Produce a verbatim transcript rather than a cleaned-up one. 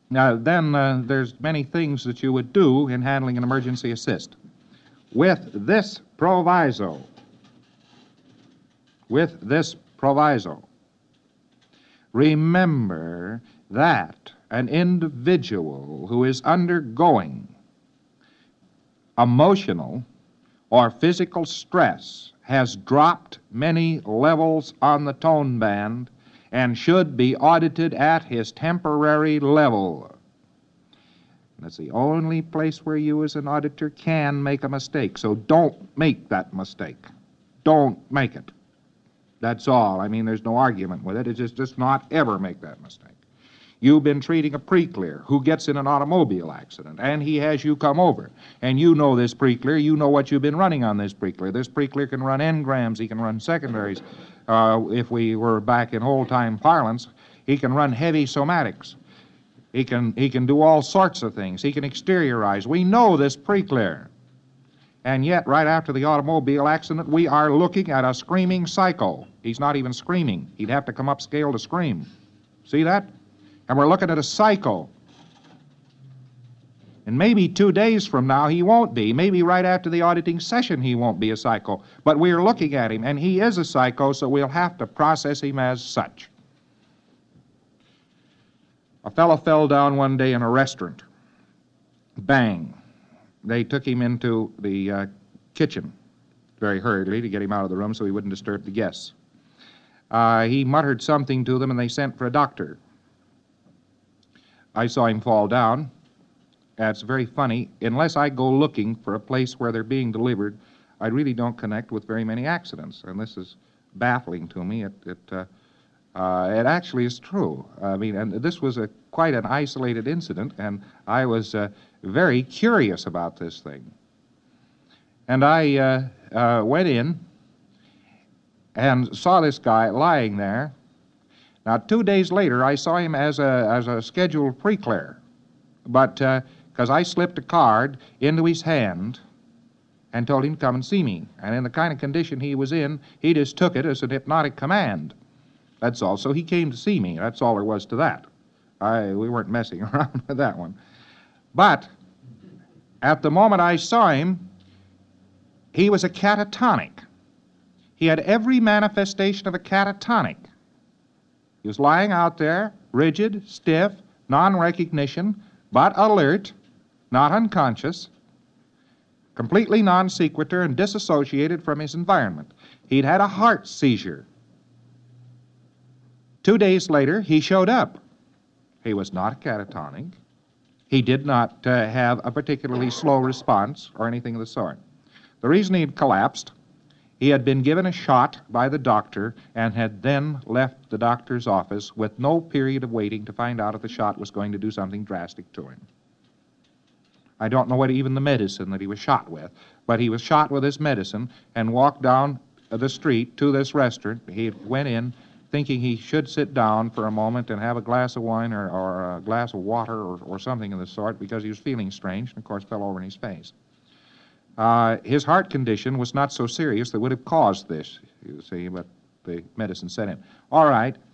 Now, then uh, there's many things that you would do in handling an emergency assist. With this proviso, with this proviso, remember that an individual who is undergoing emotional or physical stress has dropped many levels on the tone band and should be audited at his temporary level. That's the only place where you as an auditor can make a mistake, so don't make that mistake. Don't make it. That's all. I mean, there's no argument with it. It's just, just not ever make that mistake. You've been treating a pre-clear who gets in an automobile accident, and he has you come over, and you know this pre-clear, you know what you've been running on this pre-clear. This pre-clear can run engrams, he can run secondaries. Uh, if we were back in old-time parlance, he can run heavy somatics. He can, he can do all sorts of things. He can exteriorize. We know this pre-clear. And yet, right after the automobile accident, we are looking at a screaming psycho. He's not even screaming. He'd have to come upscale to scream. See that? And we're looking at a psycho. And maybe two days from now he won't be. Maybe right after the auditing session he won't be a psycho. But we're looking at him, and he is a psycho, so we'll have to process him as such. A fellow fell down one day in a restaurant. Bang. They took him into the uh, kitchen very hurriedly to get him out of the room so he wouldn't disturb the guests. Uh, he muttered something to them, and they sent for a doctor. I saw him fall down. That's very funny. Unless I go looking for a place where they're being delivered, I really don't connect with very many accidents. And this is baffling to me. It it, uh, uh, it actually is true. I mean, and this was a quite an isolated incident, and I was uh, very curious about this thing. And I uh, uh, went in and saw this guy lying there. Now, two days later, I saw him as a as a scheduled pre-clear, but because uh, I slipped a card into his hand and told him to come and see me. And in the kind of condition he was in, he just took it as an hypnotic command. That's all. So he came to see me. That's all there was to that. I we weren't messing around with that one. But at the moment I saw him, he was a catatonic. He had every manifestation of a catatonic. He was lying out there, rigid, stiff, non-recognition, but alert, not unconscious, completely non sequitur and disassociated from his environment. He'd had a heart seizure. Two days later, he showed up. He was not catatonic. He did not uh, have a particularly slow response or anything of the sort. The reason he had collapsed, he had been given a shot by the doctor and had then left the doctor's office with no period of waiting to find out if the shot was going to do something drastic to him. I don't know what even the medicine that he was shot with, but he was shot with this medicine and walked down the street to this restaurant. He went in thinking he should sit down for a moment and have a glass of wine or, or a glass of water or, or something of the sort because he was feeling strange and, of course, fell over in his face. Uh, his heart condition was not so serious that would have caused this, you see, but the medicine set him. All right,